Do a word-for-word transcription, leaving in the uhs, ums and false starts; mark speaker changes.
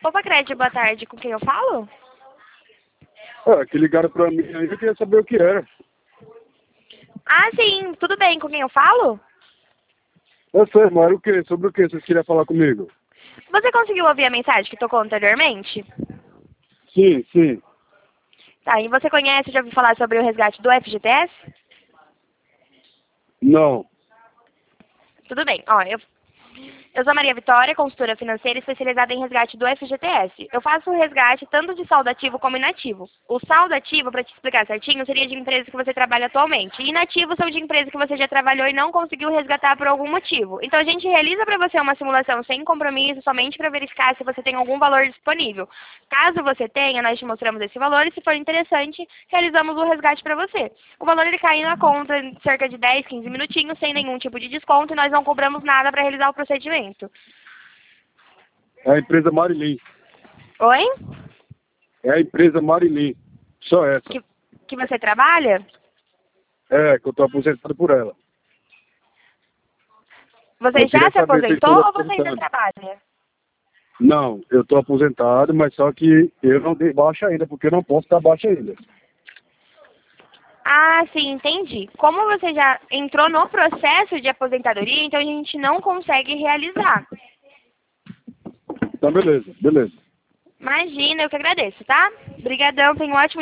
Speaker 1: Poupa Crédito, boa tarde. Com quem eu falo?
Speaker 2: Ah, que ligaram pra mim aí, eu queria saber o que era.
Speaker 1: Ah, sim. Tudo bem. Com quem eu falo?
Speaker 2: Eu sei, mas era o quê? Sobre o que vocês queriam falar comigo?
Speaker 1: Você conseguiu ouvir a mensagem que tocou anteriormente?
Speaker 2: Sim, sim.
Speaker 1: Tá, e você conhece, já ouviu falar sobre o resgate do F G T S?
Speaker 2: Não.
Speaker 1: Tudo bem. Ó, eu, eu sou Maria Vitória, consultora financeira especializada em resgate do F G T S. Eu faço o resgate tanto de saldo ativo como inativo. O saldo ativo, para te explicar certinho, seria de empresas que você trabalha atualmente. E inativo são de empresas que você já trabalhou e não conseguiu resgatar por algum motivo. Então a gente realiza para você uma simulação sem compromisso, somente para verificar se você tem algum valor disponível. Caso você tenha, nós te mostramos esse valor e se for interessante, realizamos o resgate para você. O valor ele cai na conta em cerca de dez, quinze minutinhos, sem nenhum tipo de desconto e nós não cobramos nada para realizar o procedimento.
Speaker 2: É a empresa Marilyn.
Speaker 1: Oi?
Speaker 2: É a empresa Marilyn. Só essa.
Speaker 1: Que, que você trabalha?
Speaker 2: É, que eu tô aposentado por ela.
Speaker 1: Você
Speaker 2: Eu
Speaker 1: já
Speaker 2: queria
Speaker 1: se
Speaker 2: saber se
Speaker 1: aposentou
Speaker 2: estou
Speaker 1: ou você ainda
Speaker 2: aposentado.
Speaker 1: trabalha?
Speaker 2: Não, eu tô aposentado, mas só que eu não dei baixa ainda, porque eu não posso dar baixa ainda.
Speaker 1: Ah, sim, entendi. Como você já entrou no processo de aposentadoria, então a gente não consegue realizar.
Speaker 2: Então, beleza, beleza.
Speaker 1: Imagina, eu que agradeço, tá? Obrigadão, tenha um ótimo